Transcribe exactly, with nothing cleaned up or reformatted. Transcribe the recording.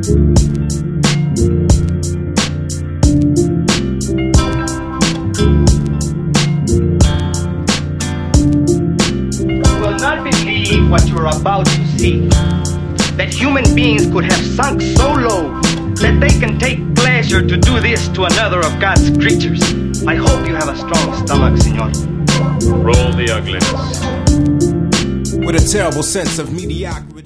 What you're about to see, that human beings could have sunk so low that they can take pleasure to do this to another of God's creatures. I hope you have a strong stomach, senor. Roll the ugliness. With a terrible sense of mediocrity.